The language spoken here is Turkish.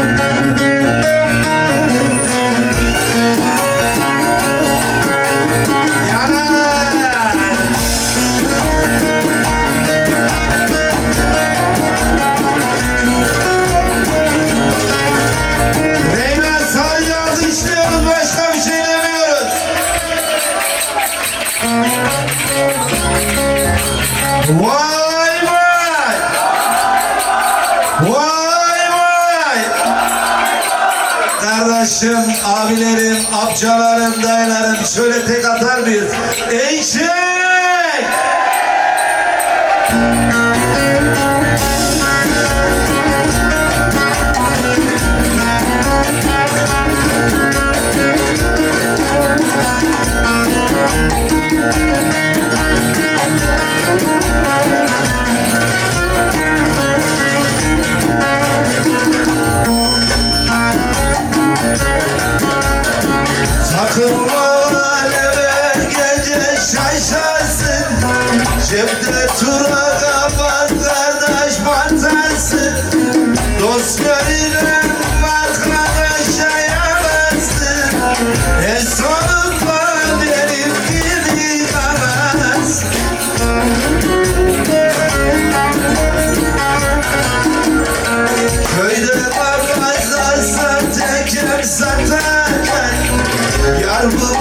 Vay vay! Vay vay! Kardeşim, abilerim, amcalarım, dayılarım şöyle tek atar mıyız? Eşek! Takılma never gece şaşarsın, cepte tura kapat kardeş batarsın. Dost görünen arkadaşa yararsın, en sonunda benim gibi kalırsın. Köyde bakmazlarsan teker satarken, yar bu